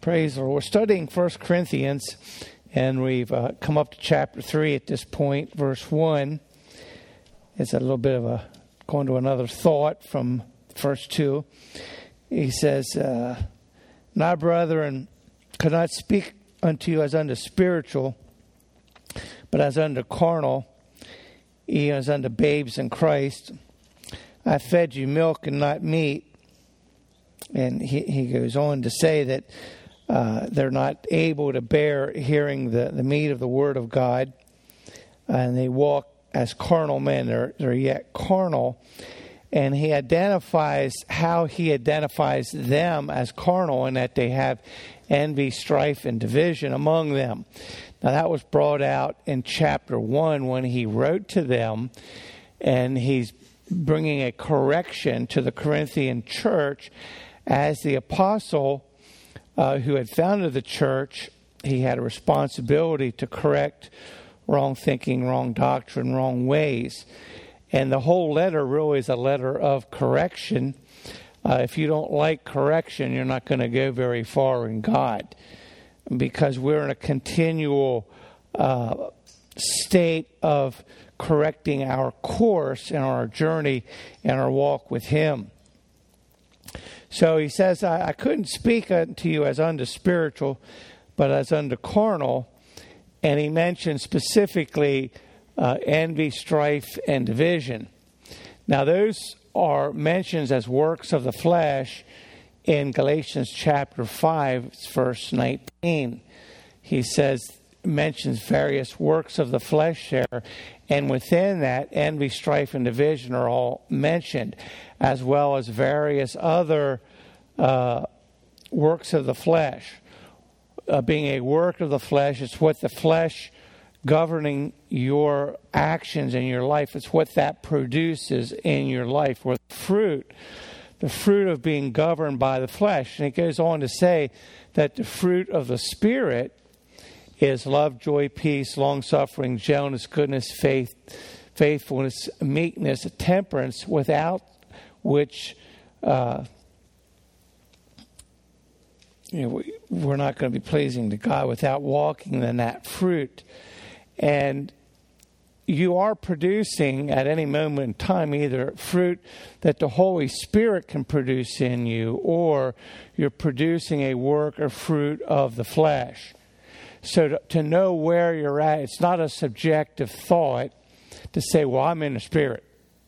Praise the Lord. We're studying 1 Corinthians, and we've come up to chapter 3 at this point, verse 1. It's a little bit of going to another thought from verse 2. He says, "Now, brethren, could not speak unto you as unto spiritual, but as unto carnal, even as unto babes in Christ. I fed you milk and not meat." And he goes on to say that they're not able to bear hearing the meat of the Word of God, and they walk as carnal men. They're yet carnal. And he identifies how he identifies them as carnal, and that they have envy, strife, and division among them. Now that was brought out in chapter 1 when he wrote to them, and he's bringing a correction to the Corinthian church. As the apostle who had founded the church, he had a responsibility to correct wrong thinking, wrong doctrine, wrong ways. And the whole letter really is a letter of correction. If you don't like correction, you're not going to go very far in God, because we're in a continual state of correcting our course and our journey and our walk with Him. So he says, I couldn't speak unto you as unto spiritual, but as unto carnal. And he mentioned specifically envy, strife, and division. Now those are mentions as works of the flesh in Galatians chapter 5, verse 19. He mentions various works of the flesh there, and within that, envy, strife, and division are all mentioned, as well as various other works of the flesh. Being a work of the flesh, it's what the flesh governing your actions in your life. It's what that produces in your life, or the fruit of being governed by the flesh. And it goes on to say that the fruit of the Spirit is love, joy, peace, long-suffering, gentleness, goodness, faith, faithfulness, meekness, temperance, without which we're not going to be pleasing to God, without walking in that fruit. And you are producing at any moment in time either fruit that the Holy Spirit can produce in you, or you're producing a work or fruit of the flesh. So to know where you're at, it's not a subjective thought to say, well, I'm in the Spirit.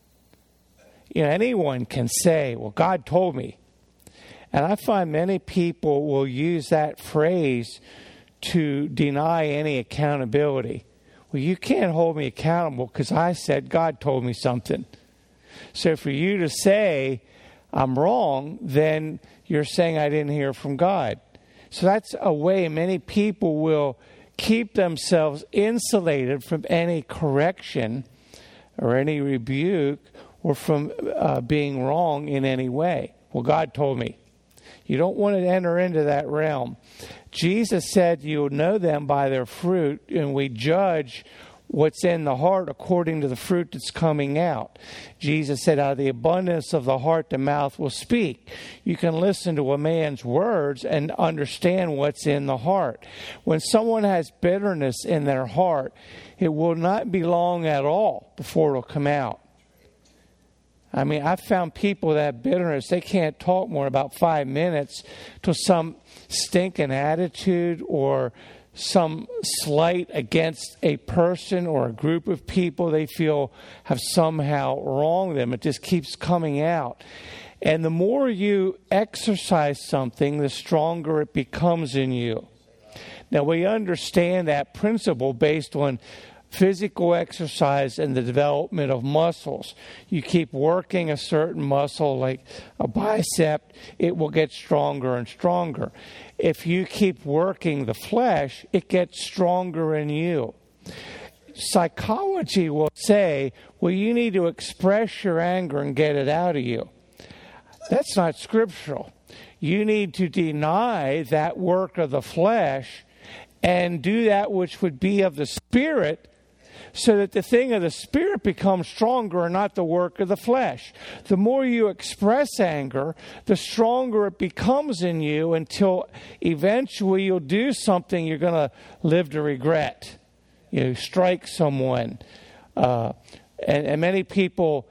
Anyone can say, well, God told me. And I find many people will use that phrase to deny any accountability. Well, you can't hold me accountable because I said God told me something. So for you to say I'm wrong, then you're saying I didn't hear from God. So that's a way many people will keep themselves insulated from any correction or any rebuke, or from being wrong in any way. Well, God told me. You don't want to enter into that realm. Jesus said you'll know them by their fruit, and we judge what's in the heart according to the fruit that's coming out. Jesus said, out of the abundance of the heart, the mouth will speak. You can listen to a man's words and understand what's in the heart. When someone has bitterness in their heart, it will not be long at all before it'll come out. I mean, I've found people that have bitterness, they can't talk more than about 5 minutes till some stinking attitude or some slight against a person or a group of people they feel have somehow wronged them. It just keeps coming out. And the more you exercise something, the stronger it becomes in you. Now, we understand that principle based on physical exercise and the development of muscles. You keep working a certain muscle, like a bicep, it will get stronger and stronger. If you keep working the flesh, it gets stronger in you. Psychology will say, well, you need to express your anger and get it out of you. That's not scriptural. You need to deny that work of the flesh and do that which would be of the Spirit, so that the thing of the Spirit becomes stronger and not the work of the flesh. The more you express anger, the stronger it becomes in you until eventually you'll do something you're going to live to regret. You strike someone. And many people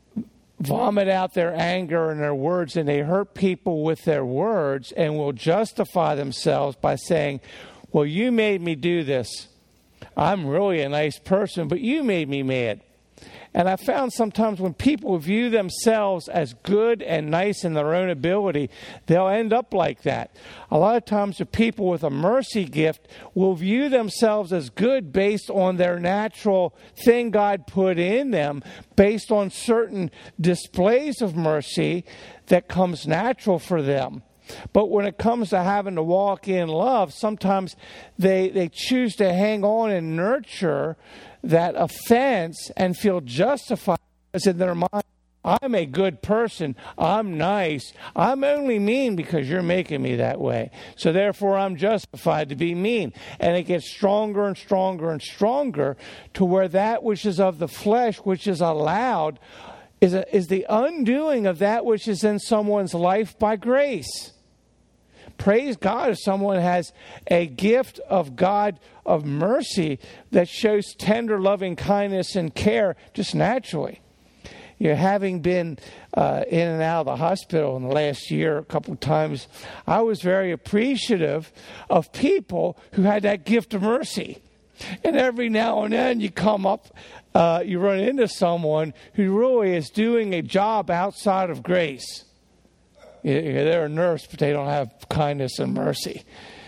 vomit out their anger and their words, and they hurt people with their words and will justify themselves by saying, well, you made me do this. I'm really a nice person, but you made me mad. And I found sometimes when people view themselves as good and nice in their own ability, they'll end up like that. A lot of times the people with a mercy gift will view themselves as good based on their natural thing God put in them, based on certain displays of mercy that comes natural for them. But when it comes to having to walk in love, sometimes they choose to hang on and nurture that offense and feel justified because in their mind, I'm a good person, I'm nice, I'm only mean because you're making me that way. So therefore I'm justified to be mean. And it gets stronger and stronger and stronger to where that which is of the flesh, which is allowed, is the undoing of that which is in someone's life by grace. Praise God if someone has a gift of God of mercy that shows tender, loving kindness and care just naturally. You know, having been in and out of the hospital in the last year a couple of times, I was very appreciative of people who had that gift of mercy. And every now and then you come up, you run into someone who really is doing a job outside of grace. They're a nurse, but they don't have kindness and mercy.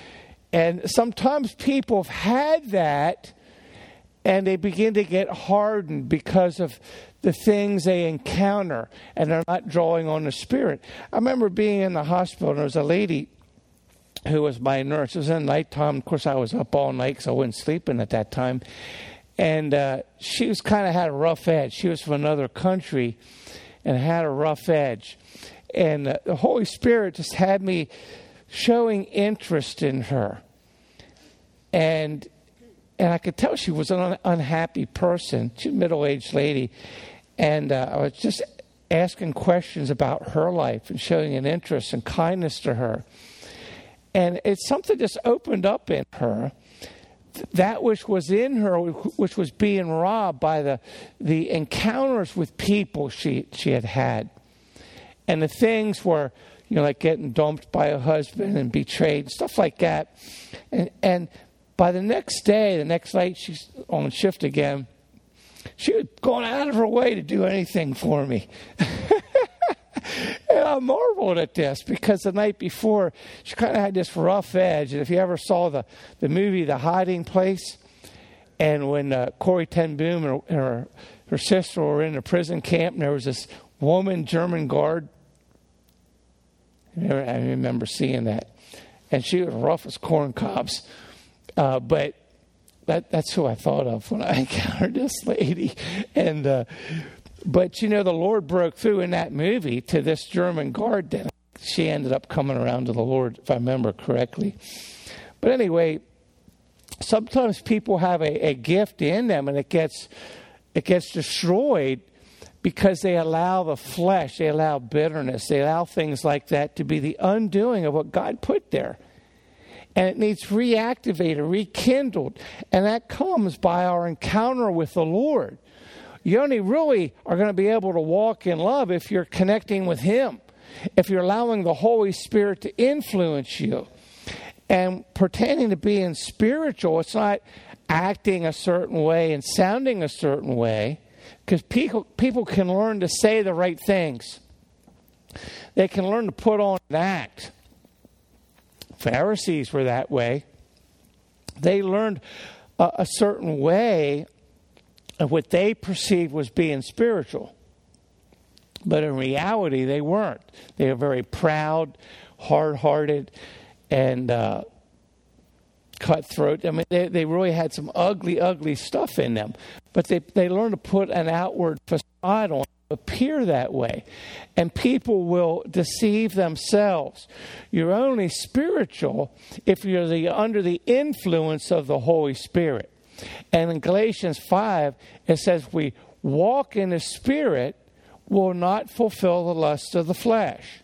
And sometimes people have had that, and they begin to get hardened because of the things they encounter, and they're not drawing on the Spirit. I remember being in the hospital, and there was a lady who was my nurse. It was in nighttime. Of course, I was up all night because I wasn't sleeping at that time. And she was kind of had a rough edge. She was from another country and had a rough edge. And the Holy Spirit just had me showing interest in her. And I could tell she was an unhappy person. She's a middle-aged lady. And I was just asking questions about her life and showing an interest and kindness to her. And it's something just opened up in her. That which was in her, which was being robbed by the encounters with people she had had. And the things were, like getting dumped by a husband and betrayed, stuff like that. And by the next day, the next night, she's on shift again. She was going out of her way to do anything for me. And I marveled at this because the night before, she kind of had this rough edge. And if you ever saw the movie The Hiding Place, and when Corrie ten Boom and her sister were in a prison camp, and there was this woman, German guard. I remember seeing that. And she was rough as corn cobs. But that's who I thought of when I encountered this lady. And but the Lord broke through in that movie to this German guard. Then she ended up coming around to the Lord, if I remember correctly. But anyway, sometimes people have a gift in them, and it gets destroyed because they allow the flesh, they allow bitterness, they allow things like that to be the undoing of what God put there. And it needs reactivated, rekindled. And that comes by our encounter with the Lord. You only really are going to be able to walk in love if you're connecting with Him, if you're allowing the Holy Spirit to influence you. And pertaining to being spiritual, it's not acting a certain way and sounding a certain way. Because people can learn to say the right things. They can learn to put on an act. Pharisees were that way. They learned a certain way of what they perceived was being spiritual. But in reality, they weren't. They were very proud, hard-hearted, and cutthroat. I mean, they really had some ugly, ugly stuff in them. But they learned to put an outward facade on, appear that way. And people will deceive themselves. You're only spiritual if you're under the influence of the Holy Spirit. And in Galatians 5, it says we walk in the Spirit will not fulfill the lust of the flesh.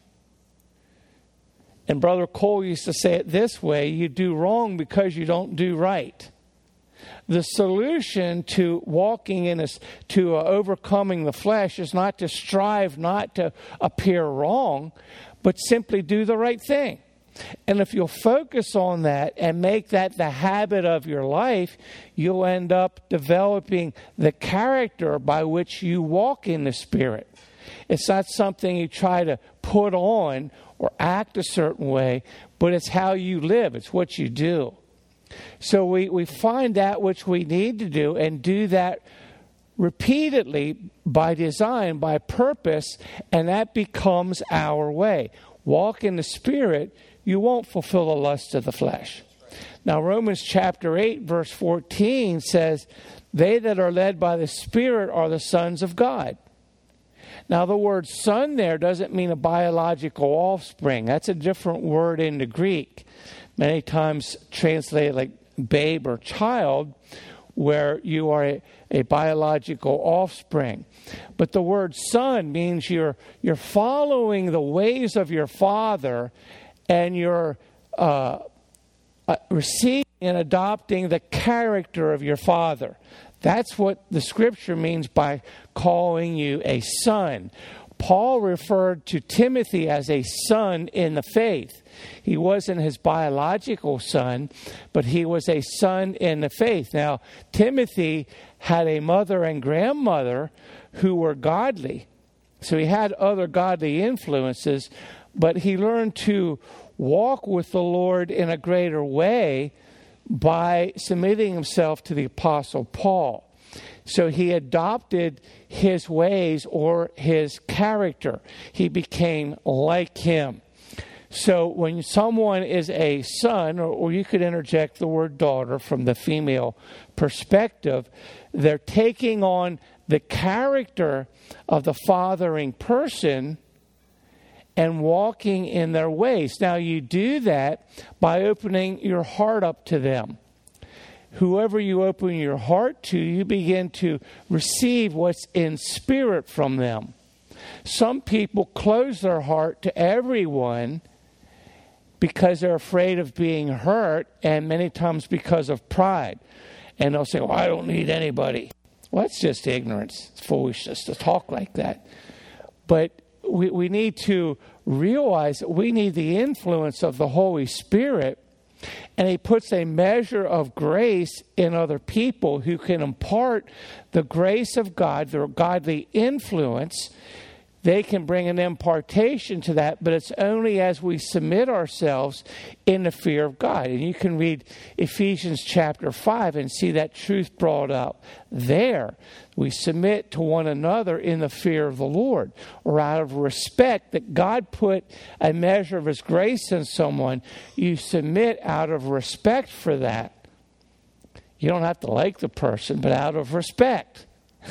And Brother Cole used to say it this way: you do wrong because you don't do right. The solution to walking in this, to overcoming the flesh, is not to strive not to appear wrong, but simply do the right thing. And if you'll focus on that and make that the habit of your life, you'll end up developing the character by which you walk in the Spirit. It's not something you try to put on or act a certain way, but it's how you live. It's what you do. So we find that which we need to do and do that repeatedly by design, by purpose, and that becomes our way. Walk in the Spirit, you won't fulfill the lust of the flesh. Now, Romans chapter 8, verse 14 says, they that are led by the Spirit are the sons of God. Now, the word son there doesn't mean a biological offspring. That's a different word in the Greek. Many times translated like babe or child, where you are a biological offspring. But the word son means you're following the ways of your father, and you're receiving and adopting the character of your father. That's what the Scripture means by calling you a son. Paul referred to Timothy as a son in the faith. He wasn't his biological son, but he was a son in the faith. Now, Timothy had a mother and grandmother who were godly. So he had other godly influences, but he learned to walk with the Lord in a greater way by submitting himself to the Apostle Paul. So he adopted his ways or his character. He became like him. So when someone is a son, or you could interject the word daughter from the female perspective, they're taking on the character of the fathering person and walking in their ways. Now, you do that by opening your heart up to them. Whoever you open your heart to, you begin to receive what's in spirit from them. Some people close their heart to everyone because they're afraid of being hurt, and many times because of pride. And they'll say, well, I don't need anybody. Well, that's just ignorance. It's foolishness to talk like that. But we need to realize that we need the influence of the Holy Spirit, and He puts a measure of grace in other people who can impart the grace of God, their godly influence. They can bring an impartation to that, but it's only as we submit ourselves in the fear of God. And you can read Ephesians chapter 5 and see that truth brought up there. We submit to one another in the fear of the Lord, or out of respect that God put a measure of His grace in someone. You submit out of respect for that. You don't have to like the person, but out of respect.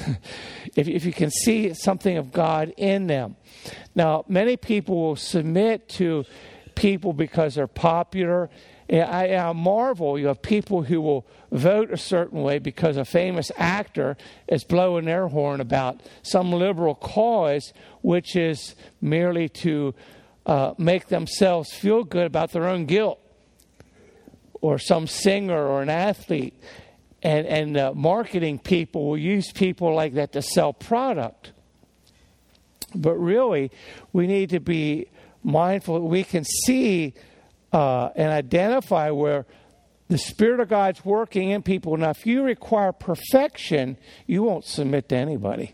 If you can see something of God in them. Now, many people will submit to people because they're popular. I marvel, you have people who will vote a certain way because a famous actor is blowing their horn about some liberal cause, which is merely to make themselves feel good about their own guilt. Or some singer or an athlete. And marketing people will use people like that to sell product. But really, we need to be mindful that we can see and identify where the Spirit of God's working in people. Now, if you require perfection, you won't submit to anybody.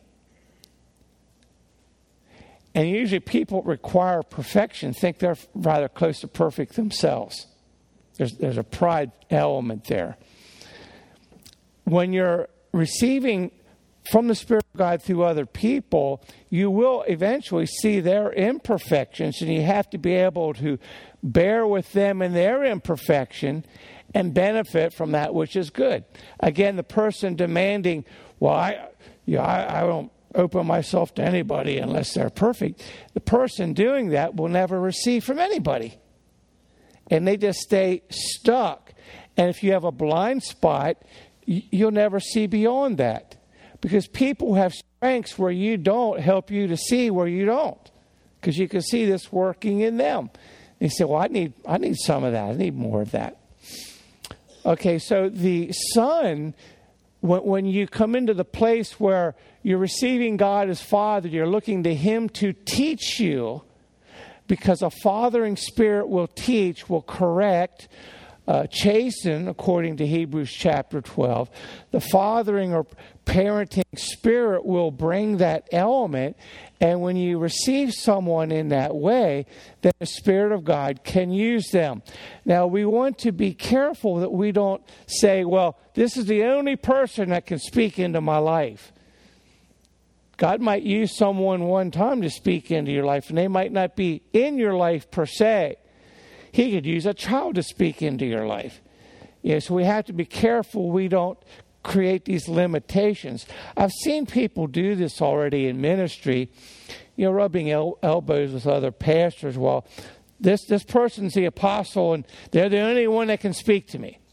And usually people require perfection think they're rather close to perfect themselves. There's a pride element there. When you're receiving from the Spirit of God through other people, you will eventually see their imperfections, and you have to be able to bear with them in their imperfection and benefit from that which is good. Again, the person demanding, well, I don't open myself to anybody unless they're perfect. The person doing that will never receive from anybody. And they just stay stuck. And if you have a blind spot, you'll never see beyond that. Because people have strengths where you don't, help you to see where you don't. Because you can see this working in them. And you say, well, I need some of that. I need more of that. Okay, so the Son, when you come into the place where you're receiving God as Father, you're looking to Him to teach you, because a fathering spirit will teach, will correct, chasten, according to Hebrews chapter 12. The fathering or parenting spirit will bring that element. And when you receive someone in that way, then the Spirit of God can use them. Now, we want to be careful that we don't say, well, this is the only person that can speak into my life. God might use someone one time to speak into your life, and they might not be in your life per se. He could use a child to speak into your life. So we have to be careful we don't create these limitations. I've seen people do this already in ministry, rubbing elbows with other pastors. Well, this person's the apostle, and they're the only one that can speak to me.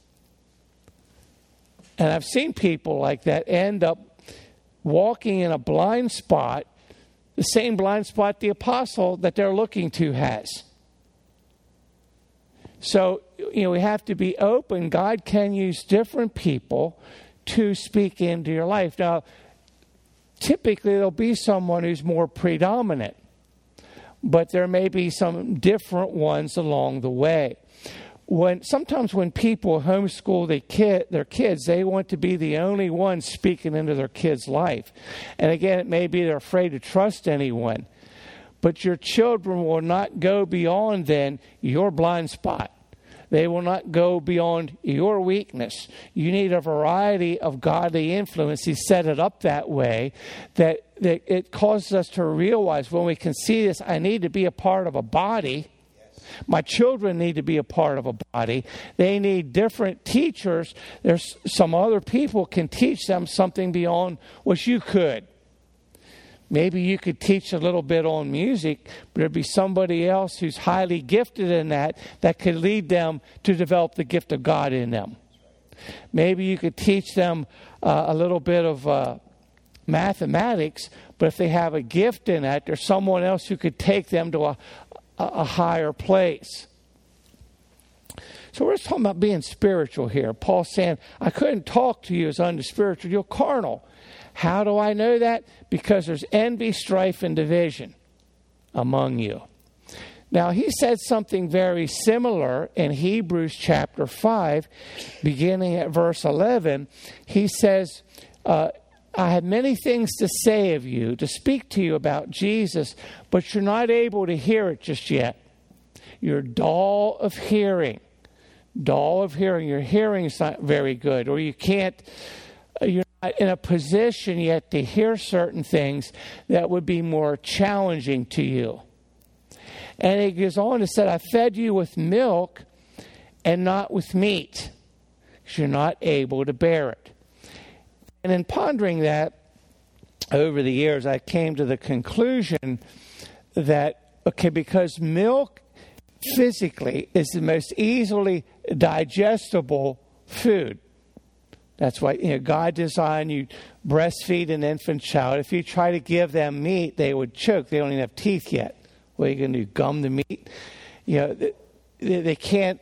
And I've seen people like that end up walking in a blind spot, the same blind spot the apostle that they're looking to has. So, we have to be open. God can use different people to speak into your life. Now, typically there'll be someone who's more predominant, but there may be some different ones along the way. Sometimes when people homeschool their kids, they want to be the only one speaking into their kid's life. And again, it may be they're afraid to trust anyone. But your children will not go beyond then your blind spot. They will not go beyond your weakness. You need a variety of godly influence. He set it up that way that it causes us to realize when we can see this, I need to be a part of a body. My children need to be a part of a body. They need different teachers. There's some other people can teach them something beyond what you could. Maybe you could teach a little bit on music, but there'd be somebody else who's highly gifted in that could lead them to develop the gift of God in them. Maybe you could teach them a little bit of mathematics, but if they have a gift in that, there's someone else who could take them to a higher place. So we're just talking about being spiritual here. Paul's saying, I couldn't talk to you as unto spiritual, you're carnal. How do I know that? Because there's envy, strife, and division among you. Now, he said something very similar in Hebrews chapter 5, beginning at verse 11. He says, I have many things to say of you, to speak to you about Jesus, but you're not able to hear it just yet. You're dull of hearing. Dull of hearing. Your hearing's not very good, or you're not in a position yet to hear certain things that would be more challenging to you. And he goes on to say, I fed you with milk and not with meat, because you're not able to bear it. And in pondering that over the years, I came to the conclusion that, because milk physically is the most easily digestible food. That's why God designed you breastfeed an infant child. If you try to give them meat, they would choke. They don't even have teeth yet. What are you going to do? Gum the meat? They can't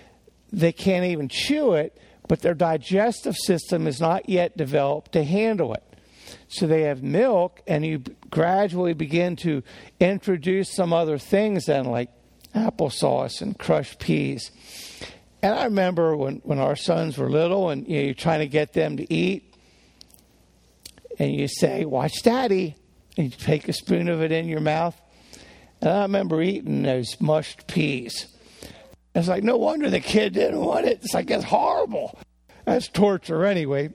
even chew it, but their digestive system is not yet developed to handle it. So they have milk, and you gradually begin to introduce some other things then, like applesauce and crushed peas. And I remember when our sons were little and you're trying to get them to eat, and you say, watch Daddy, and you take a spoon of it in your mouth. And I remember eating those mushed peas. It's like, no wonder the kid didn't want it. It's like, it's horrible. That's torture anyway.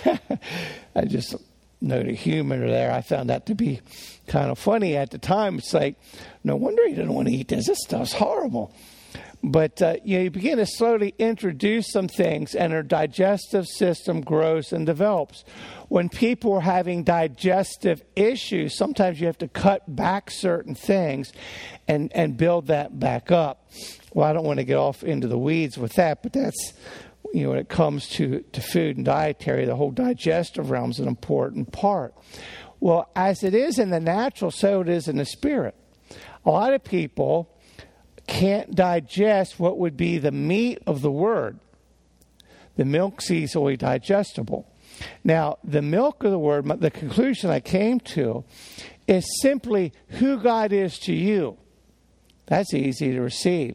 I just know the humor there. I found that to be kind of funny at the time. It's like, no wonder he didn't want to eat this. This stuff's horrible. But you begin to slowly introduce some things, and their digestive system grows and develops. When people are having digestive issues, sometimes you have to cut back certain things and build that back up. Well, I don't want to get off into the weeds with that, but that's when it comes to food and dietary, the whole digestive realm is an important part. Well, as it is in the natural, so it is in the spirit. A lot of people can't digest what would be the meat of the word. The milk's easily digestible. Now, the milk of the word, the conclusion I came to, is simply who God is to you. That's easy to receive.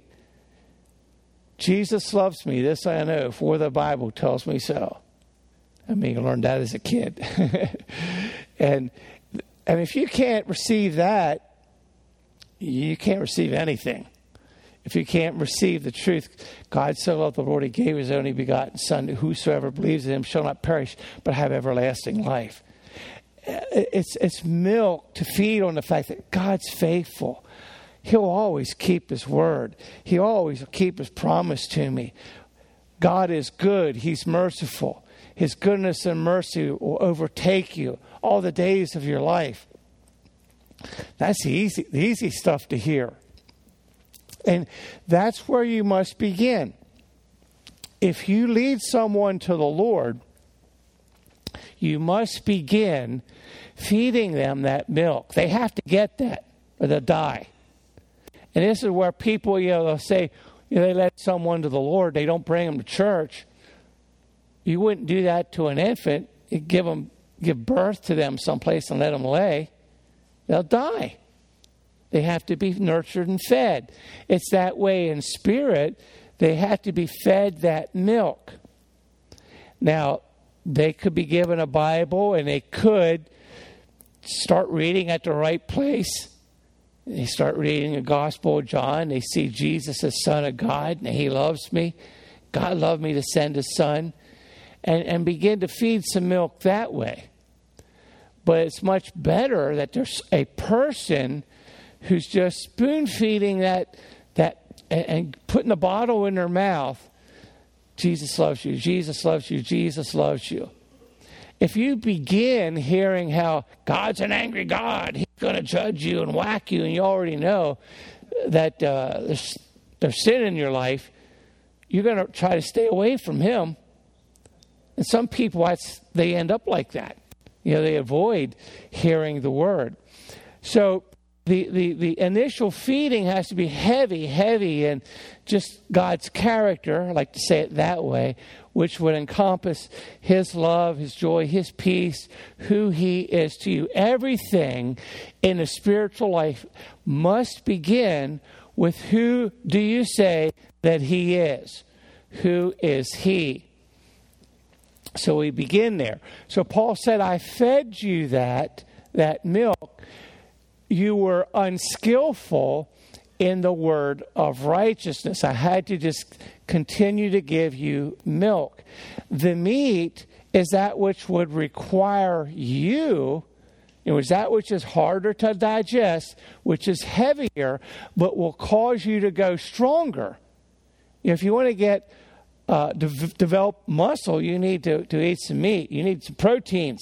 Jesus loves me, this I know, for the Bible tells me so. I mean, I learned that as a kid. and if you can't receive that, you can't receive anything. If you can't receive the truth, God so loved the world, He gave His only begotten Son, whosoever believes in Him shall not perish, but have everlasting life. It's milk to feed on the fact that God's faithful. He'll always keep His word. He'll always keep His promise to me. God is good. He's merciful. His goodness and mercy will overtake you all the days of your life. That's the easy stuff to hear. And that's where you must begin. If you lead someone to the Lord, you must begin feeding them that milk. They have to get that or they'll die. And this is where people, they'll say, they led someone to the Lord. They don't bring them to church. You wouldn't do that to an infant. You give birth to them someplace and let them lay. They'll die. They have to be nurtured and fed. It's that way in spirit. They have to be fed that milk. Now, they could be given a Bible and they could start reading at the right place. They start reading the Gospel of John. They see Jesus as Son of God and He loves me. God loved me to send His Son. And begin to feed some milk that way. But it's much better that there's a person who's just spoon feeding that and putting the bottle in their mouth. Jesus loves you. Jesus loves you. Jesus loves you. If you begin hearing how God's an angry God, He's going to judge you and whack you, and you already know that there's sin in your life, you're going to try to stay away from Him. And some people, they end up like that. They avoid hearing the word. So the initial feeding has to be heavy, and just God's character, I like to say it that way, which would encompass His love, His joy, His peace, who He is to you. Everything in the spiritual life must begin with who do you say that He is? Who is He? So we begin there. So Paul said, I fed you that milk. You were unskillful in the word of righteousness. I had to just continue to give you milk. The meat is that which would require you, it was that which is harder to digest, which is heavier, but will cause you to go stronger. If you want to get develop muscle, you need to eat some meat. You need some proteins.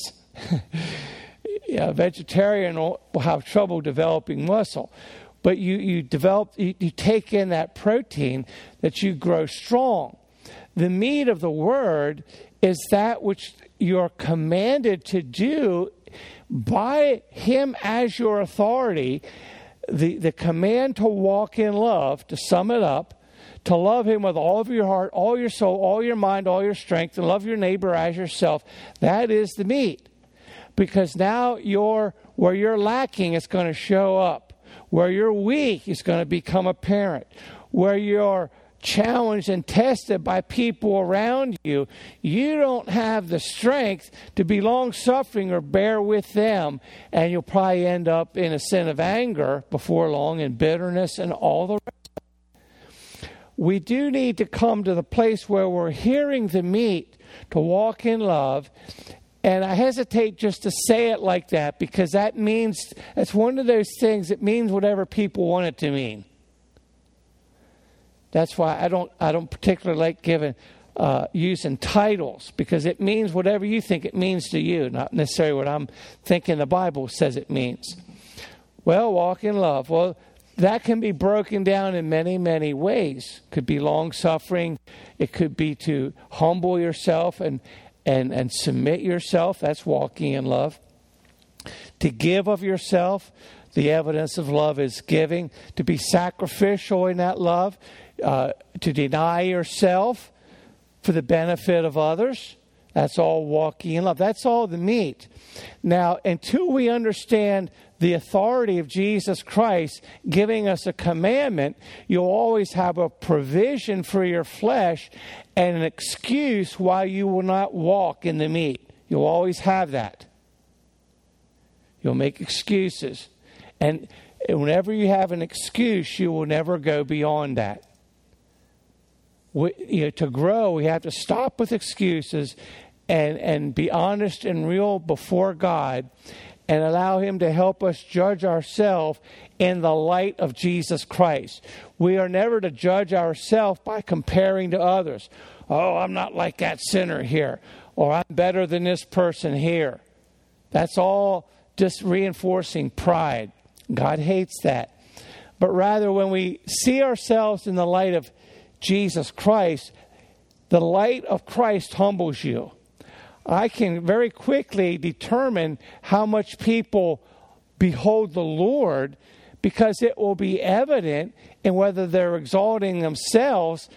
A vegetarian will have trouble developing muscle. But you take in that protein that you grow strong. The meat of the word is that which you're commanded to do by Him as your authority. The command to walk in love, to sum it up, to love Him with all of your heart, all your soul, all your mind, all your strength, and love your neighbor as yourself. That is the meat. Because now where you're lacking, it's going to show up. Where you're weak, it's going to become apparent. Where you're challenged and tested by people around you, you don't have the strength to be long-suffering or bear with them, and you'll probably end up in a sin of anger before long, and bitterness and all the rest. We do need to come to the place where we're hearing the meat to walk in love. And I hesitate just to say it like that, because that means, it's one of those things that means whatever people want it to mean. That's why I don't particularly like using titles, because it means whatever you think it means to you, not necessarily what I'm thinking the Bible says it means. Well, walk in love. Well, that can be broken down in many, many ways. It could be long-suffering. It could be to humble yourself and submit yourself. That's walking in love. To give of yourself. The evidence of love is giving. To be sacrificial in that love. To deny yourself for the benefit of others. That's all walking in love. That's all the meat. Now, until we understand the authority of Jesus Christ giving us a commandment, you'll always have a provision for your flesh and an excuse why you will not walk in the meat. You'll always have that. You'll make excuses. And whenever you have an excuse, you will never go beyond that. To grow, we have to stop with excuses and be honest and real before God and allow Him to help us judge ourselves in the light of Jesus Christ. We are never to judge ourselves by comparing to others. Oh, I'm not like that sinner here, or I'm better than this person here. That's all just reinforcing pride. God hates that. But rather, when we see ourselves in the light of Jesus Christ, the light of Christ humbles you. I can very quickly determine how much people behold the Lord because it will be evident in whether they're exalting themselves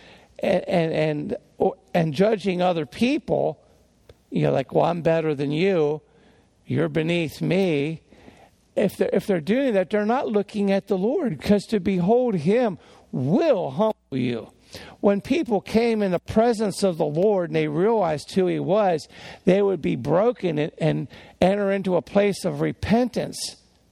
and judging other people. Like, well, I'm better than you. You're beneath me. If they're doing that, they're not looking at the Lord, because to behold Him will humble you. When people came in the presence of the Lord and they realized who He was, they would be broken and enter into a place of repentance.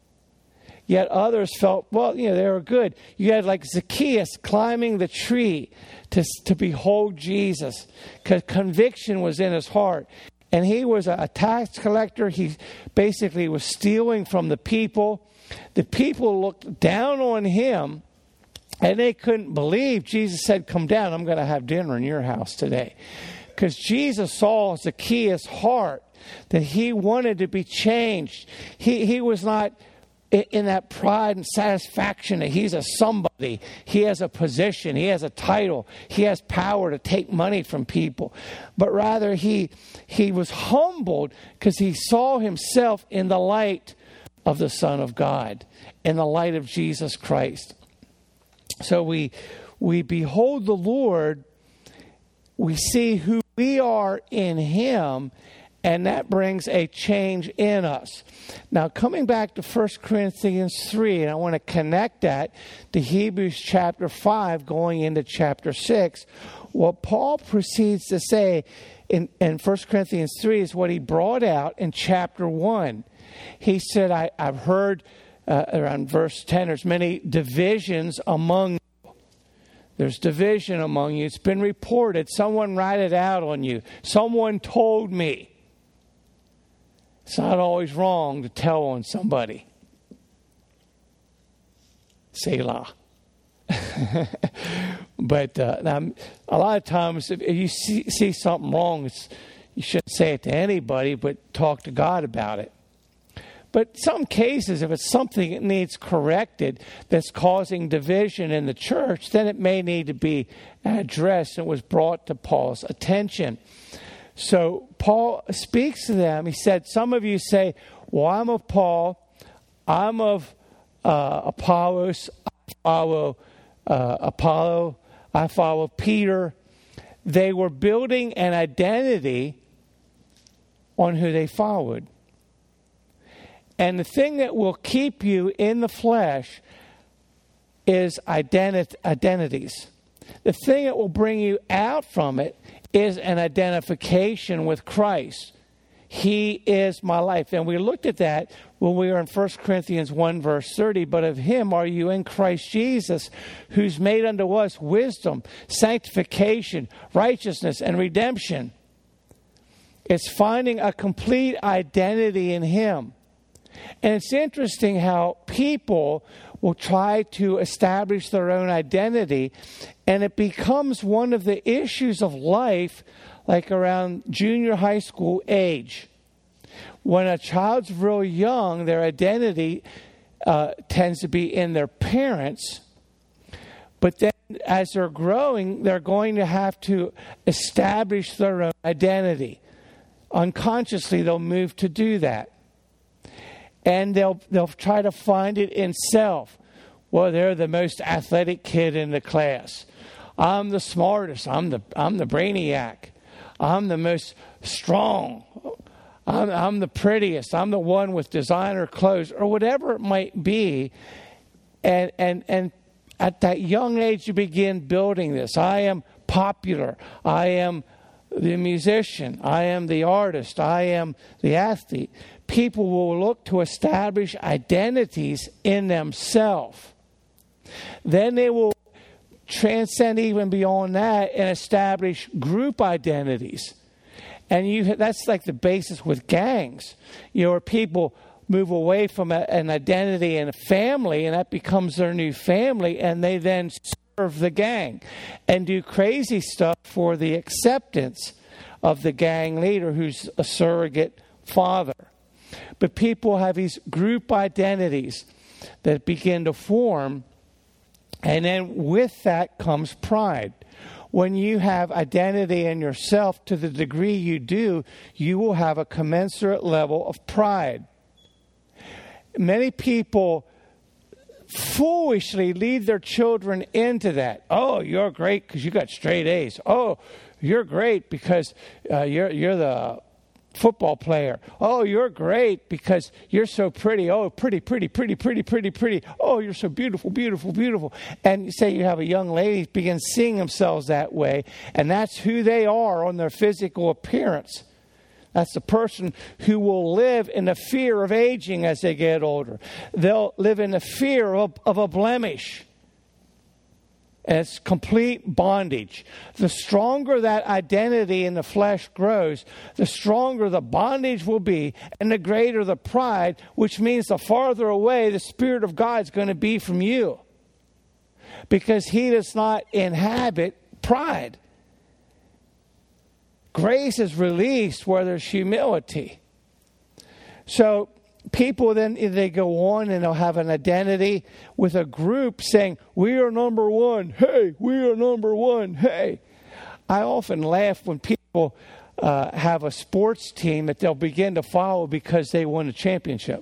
Yet others felt, well, they were good. You had like Zacchaeus climbing the tree to behold Jesus, because conviction was in his heart. And he was a tax collector. He basically was stealing from the people. The people looked down on him, and they couldn't believe. Jesus said, come down, I'm going to have dinner in your house today. Because Jesus saw Zacchaeus' heart, that he wanted to be changed. He was not in that pride and satisfaction that he's a somebody. He has a position. He has a title. He has power to take money from people. But rather, he was humbled because he saw himself in the light of the Son of God, in the light of Jesus Christ. So we behold the Lord, we see who we are in Him, and that brings a change in us. Now, coming back to 1 Corinthians 3, and I want to connect that to Hebrews chapter 5 going into chapter 6, what Paul proceeds to say in 1 Corinthians 3 is what he brought out in chapter 1. He said, I've heard around verse 10, there's many divisions among you. There's division among you. It's been reported. Someone write it out on you. Someone told me. It's not always wrong to tell on somebody. Selah. But now, a lot of times, if you see something wrong, you shouldn't say it to anybody, but talk to God about it. But some cases, if it's something that needs corrected that's causing division in the church, then it may need to be addressed. It was brought to Paul's attention. So Paul speaks to them. He said, some of you say, well, I'm of Paul, I'm of Apollos, I follow Apollo, I follow Peter. They were building an identity on who they followed. And the thing that will keep you in the flesh is identities. The thing that will bring you out from it is an identification with Christ. He is my life. And we looked at that when we were in 1 Corinthians 1 verse 30. But of Him are you in Christ Jesus, who's made unto us wisdom, sanctification, righteousness, and redemption. It's finding a complete identity in Him. And it's interesting how people will try to establish their own identity, and it becomes one of the issues of life, like around junior high school age. When a child's real young, their identity tends to be in their parents. But then as they're growing, they're going to have to establish their own identity. Unconsciously, they'll move to do that. And they'll try to find it in self. Well, they're the most athletic kid in the class. I'm the smartest. I'm the brainiac. I'm the most strong. I'm the prettiest. I'm the one with designer clothes, or whatever it might be. And at that young age, you begin building this. I am popular. I am the musician. I am the artist. I am the athlete. People will look to establish identities in themselves. Then they will transcend even beyond that and establish group identities. And that's like the basis with gangs. Where people move away from an identity and a family, and that becomes their new family, and they then serve the gang and do crazy stuff for the acceptance of the gang leader who's a surrogate father. But people have these group identities that begin to form, and then with that comes pride. When you have identity in yourself to the degree you do, you will have a commensurate level of pride. Many people foolishly lead their children into that. Oh, you're great because you got straight A's. Oh, you're great because you're the football player. Oh, you're great because you're so pretty. Oh, pretty. Oh, you're so beautiful. And you say you have a young lady begin seeing themselves that way, and that's who they are on their physical appearance. That's the person who will live in the fear of aging as they get older. They'll live in the fear of a blemish. And it's complete bondage. The stronger that identity in the flesh grows, the stronger the bondage will be, and the greater the pride, which means the farther away the Spirit of God is going to be from you. Because He does not inhabit pride. Grace is released where there's humility. So people then, they go on and they'll have an identity with a group saying, we are number one. Hey, we are number one. Hey. I often laugh when people have a sports team that they'll begin to follow because they won a championship.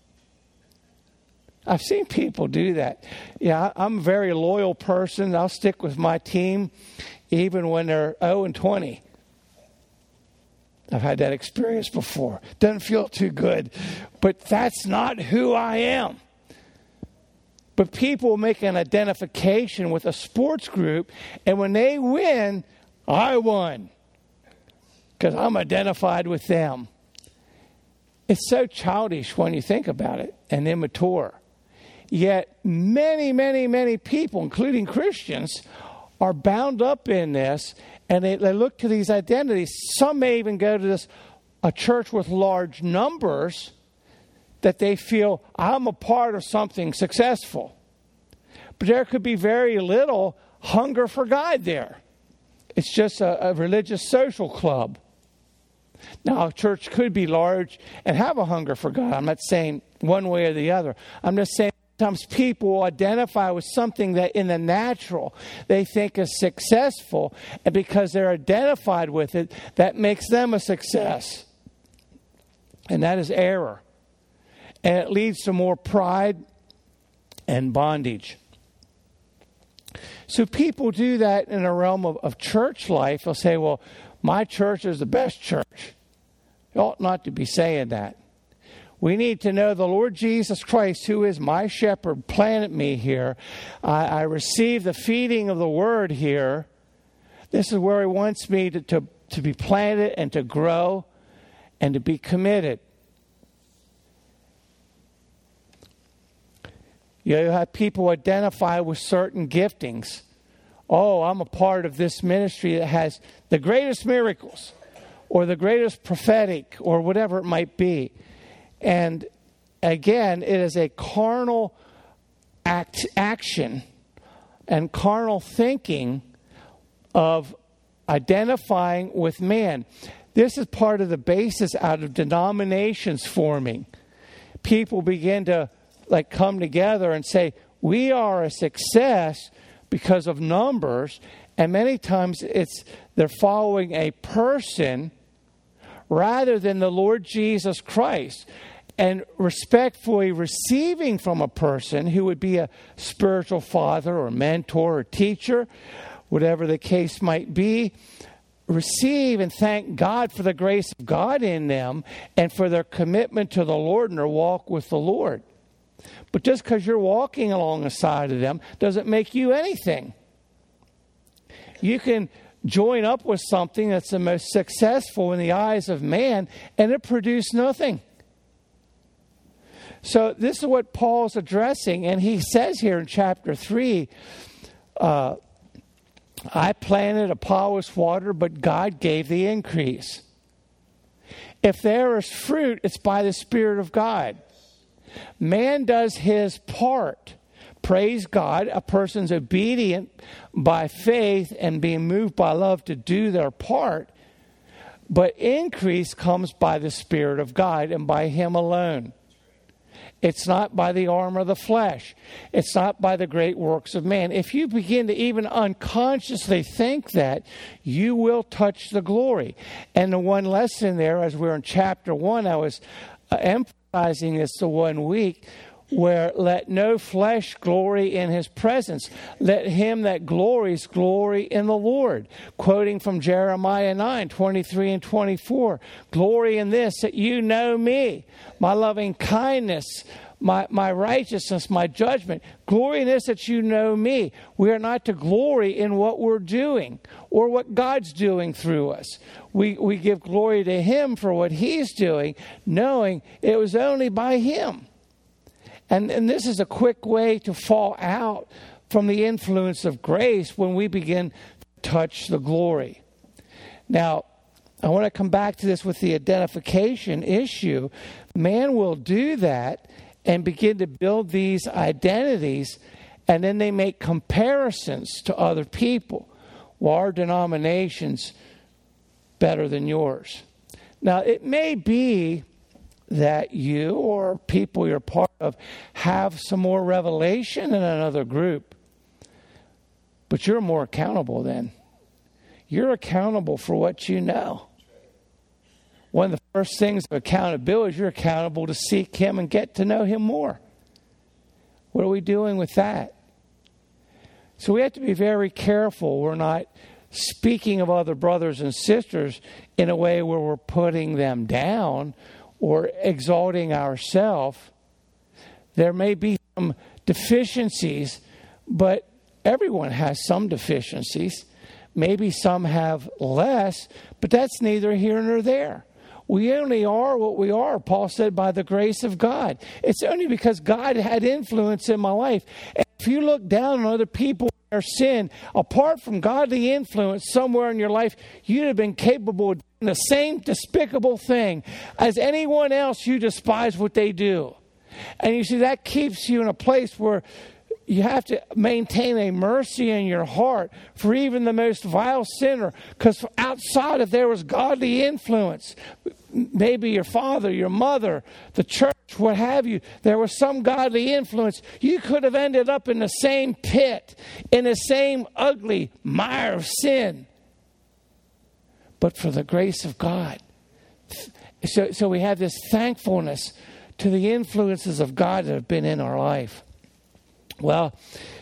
I've seen people do that. Yeah, I'm a very loyal person. I'll stick with my team even when they're 0-20. I've had that experience before. Doesn't feel too good. But that's not who I am. But people make an identification with a sports group, and when they win, I won. Because I'm identified with them. It's so childish when you think about it, and immature. Yet many people, including Christians, are bound up in this, and they look to these identities. Some may even go to a church with large numbers that they feel, I'm a part of something successful. But there could be very little hunger for God there. It's just a religious social club. Now, a church could be large and have a hunger for God. I'm not saying one way or the other. I'm just saying sometimes people identify with something that in the natural they think is successful, and because they're identified with it, that makes them a success. And that is error. And it leads to more pride and bondage. So people do that in the realm of church life. They'll say, well, my church is the best church. You ought not to be saying that. We need to know the Lord Jesus Christ, who is my shepherd, planted me here. I receive the feeding of the word here. This is where He wants me to be planted and to grow and to be committed. You have people identify with certain giftings. Oh, I'm a part of this ministry that has the greatest miracles or the greatest prophetic or whatever it might be. And again, it is a carnal action and carnal thinking of identifying with man. This is part of the basis out of denominations forming. People begin to like come together and say, we are a success because of numbers. And many times they're following a person rather than the Lord Jesus Christ. And respectfully receiving from a person who would be a spiritual father or mentor or teacher, whatever the case might be, receive and thank God for the grace of God in them and for their commitment to the Lord and their walk with the Lord. But just because you're walking alongside of them doesn't make you anything. You can join up with something that's the most successful in the eyes of man, and it produce nothing. So this is what Paul's addressing, and he says here in chapter 3, I planted, Apollos watered, but God gave the increase. If there is fruit, it's by the Spirit of God. Man does his part. Praise God, a person's obedient by faith and being moved by love to do their part. But increase comes by the Spirit of God and by Him alone. It's not by the arm of the flesh. It's not by the great works of man. If you begin to even unconsciously think that, you will touch the glory. And the one lesson there, as we're in chapter 1, I was emphasizing this the 1 week, where let no flesh glory in his presence. Let him that glories glory in the Lord. Quoting from Jeremiah 9:23 and 24. Glory in this, that you know me, my loving kindness, my righteousness, my judgment. Glory in this, that you know me. We are not to glory in what we're doing or what God's doing through us. We give glory to Him for what He's doing, knowing it was only by Him. And this is a quick way to fall out from the influence of grace when we begin to touch the glory. Now, I want to come back to this with the identification issue. Man will do that and begin to build these identities, and then they make comparisons to other people. Well, our denomination's better than yours. Now, it may be that you or people you're part of have some more revelation than another group. But you're more accountable then. You're accountable for what you know. One of the first things of accountability is you're accountable to seek Him and get to know Him more. What are we doing with that? So we have to be very careful. We're not speaking of other brothers and sisters in a way where we're putting them down or exalting ourselves. There may be some deficiencies, but everyone has some deficiencies. Maybe some have less, but that's neither here nor there. We only are what we are, Paul said, by the grace of God. It's only because God had influence in my life. And if you look down on other people in their sin, apart from godly influence somewhere in your life, you'd have been capable of doing the same despicable thing as anyone else. You despise what they do. And you see, that keeps you in a place where you have to maintain a mercy in your heart for even the most vile sinner. Because outside, if there was godly influence, maybe your father, your mother, the church, what have you, there was some godly influence, you could have ended up in the same pit, in the same ugly mire of sin. But for the grace of God. So we have this thankfulness to the influences of God that have been in our life. Well,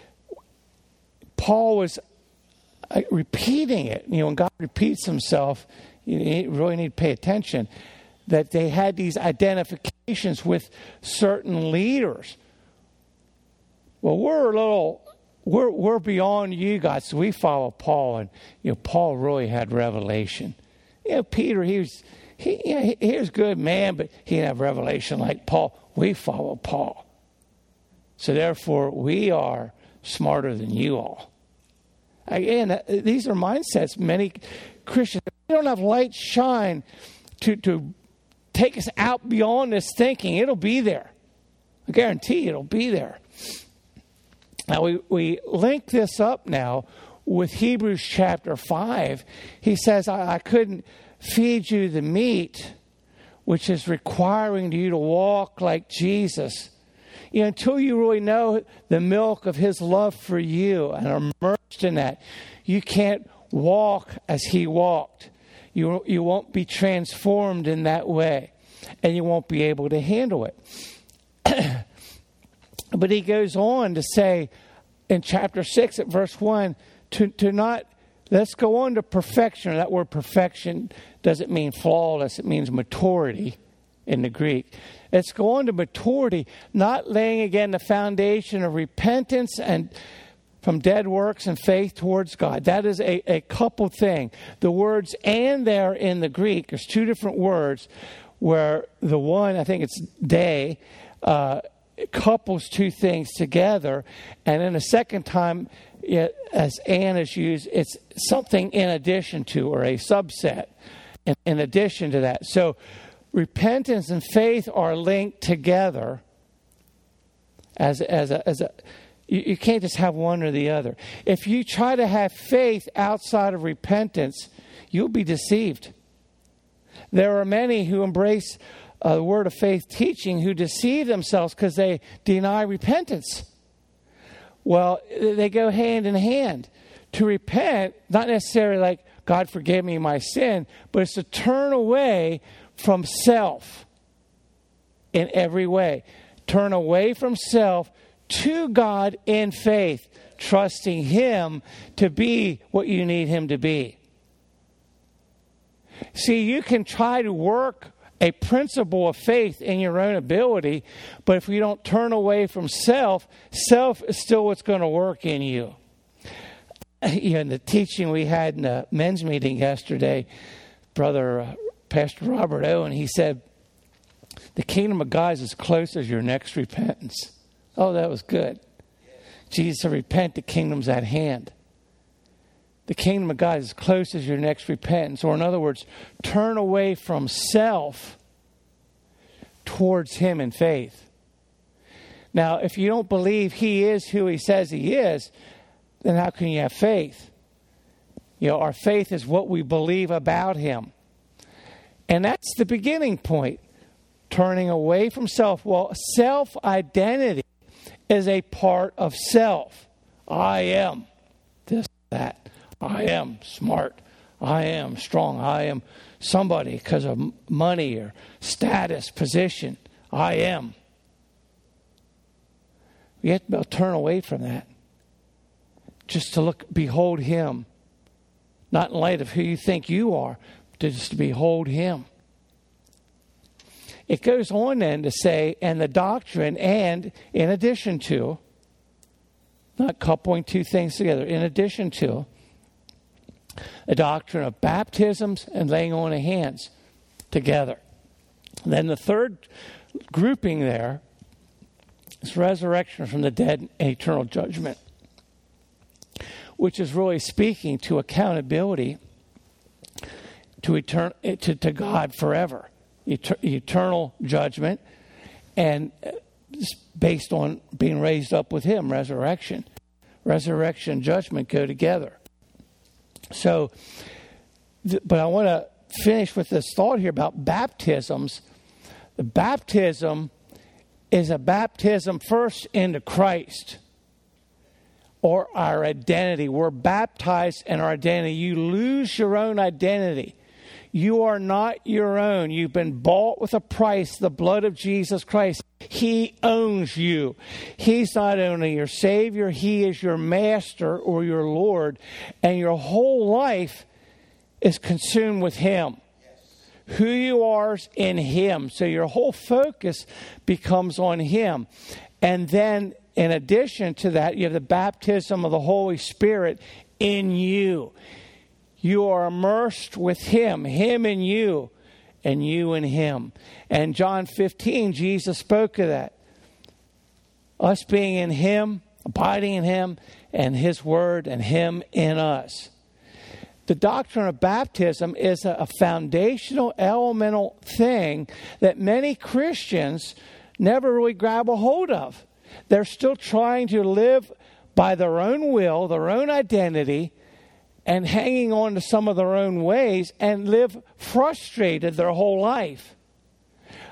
Paul was repeating it. You know, when God repeats Himself, you really need to pay attention. That they had these identifications with certain leaders. Well, we're beyond you guys, so we follow Paul, and Paul really had revelation. Peter, he was a good man, but he didn't have revelation like Paul. We follow Paul. So therefore, we are smarter than you all. Again, these are mindsets. Many Christians, we don't have light shine to take us out beyond this thinking. It'll be there. I guarantee it'll be there. Now, we link this up now with Hebrews chapter 5. He says, I couldn't feed you the meat, which is requiring you to walk like Jesus. until you really know the milk of his love for you and are immersed in that, you can't walk as he walked. You won't be transformed in that way, and you won't be able to handle it. But he goes on to say in chapter 6 at verse 1, to not, let's go on to perfection. That word perfection doesn't mean flawless. It means maturity in the Greek. Let's go on to maturity, not laying again the foundation of repentance and from dead works and faith towards God. That is a coupled thing. The words "and" there in the Greek, there's two different words where the one, I think it's "day," it couples two things together. And then the second time, as "and" is used, it's something in addition to, or a subset in addition to that. So repentance and faith are linked together as a you can't just have one or the other. If you try to have faith outside of repentance, you'll be deceived. There are many who embrace the word of faith teaching who deceive themselves because they deny repentance. Well, they go hand in hand. To repent, not necessarily like, God forgive me my sin, but it's to turn away from self in every way. Turn away from self to God in faith, trusting him to be what you need him to be. See, you can try to work a principle of faith in your own ability, but if you don't turn away from self is still what's going to work in you. In the teaching we had in the men's meeting yesterday, Pastor Robert Owen, he said, the kingdom of God is as close as your next repentance. Oh, that was good. Jesus said, repent, the kingdom's at hand. The kingdom of God is as close as your next repentance. Or in other words, turn away from self towards him in faith. Now, if you don't believe he is who he says he is, then how can you have faith? Our faith is what we believe about him. And that's the beginning point. Turning away from self. Well, self-identity is a part of self. I am this, that. I am smart. I am strong. I am somebody because of money or status, position. I am. We have to turn away from that. Just to behold him. Not in light of who you think you are, but just to behold him. It goes on then to say, and the doctrine, and in addition to, not coupling two things together, in addition to, the doctrine of baptisms and laying on of hands together. And then the third grouping there is resurrection from the dead and eternal judgment, which is really speaking to accountability to God forever. Eternal judgment, and based on being raised up with him, resurrection. Resurrection and judgment go together. So, but I want to finish with this thought here about baptisms. The baptism is a baptism first into Christ, or our identity. We're baptized in our identity. You lose your own identity. You are not your own. You've been bought with a price, the blood of Jesus Christ. He owns you. He's not only your Savior, he is your Master or your Lord. And your whole life is consumed with him. Who you are is in him. So your whole focus becomes on him. And then in addition to that, you have the baptism of the Holy Spirit in you. You are immersed with him in you, and you in him. And John 15, Jesus spoke of that. Us being in him, abiding in him, and his word, and him in us. The doctrine of baptism is a foundational, elemental thing that many Christians never really grab a hold of. They're still trying to live by their own will, their own identity, and hanging on to some of their own ways, and live frustrated their whole life.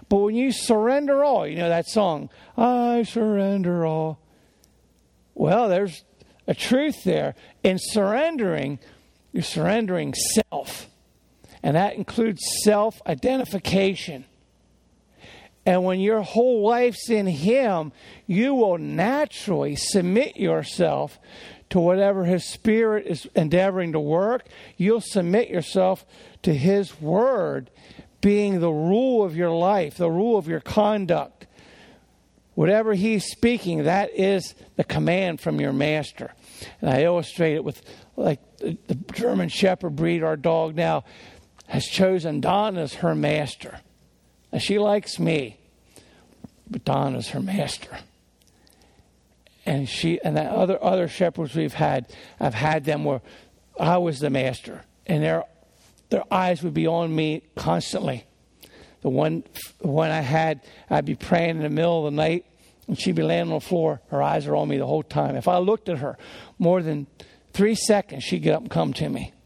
But when you surrender all, you know that song, I surrender all. Well, there's a truth there. In surrendering, you're surrendering self. And that includes self-identification. And when your whole life's in Him, you will naturally submit yourself to whatever His Spirit is endeavoring to work. You'll submit yourself to His Word being the rule of your life, the rule of your conduct. Whatever He's speaking, that is the command from your Master. And I illustrate it with like the German Shepherd breed, our dog now, has chosen Don as her master. And she likes me, but Don is her master. And the other shepherds we've had, I've had them where I was the master, and their eyes would be on me constantly. The one I had, I'd be praying in the middle of the night, and she'd be laying on the floor. Her eyes are on me the whole time. If I looked at her more than 3 seconds, she'd get up and come to me.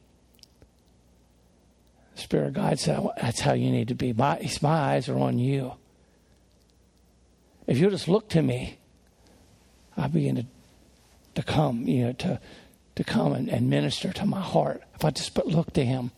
The Spirit of God said, that's how you need to be. My eyes are on you. If you'll just look to me, I'll begin to come, to come and minister to my heart. If I just look to Him.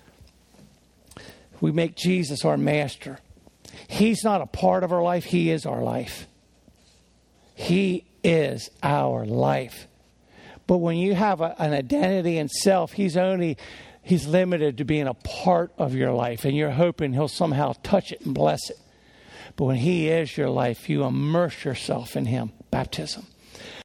We make Jesus our master. He's not a part of our life. He is our life. He is our life. But when you have an identity in self, He's limited to being a part of your life, and you're hoping He'll somehow touch it and bless it. But when He is your life, you immerse yourself in Him. Baptism.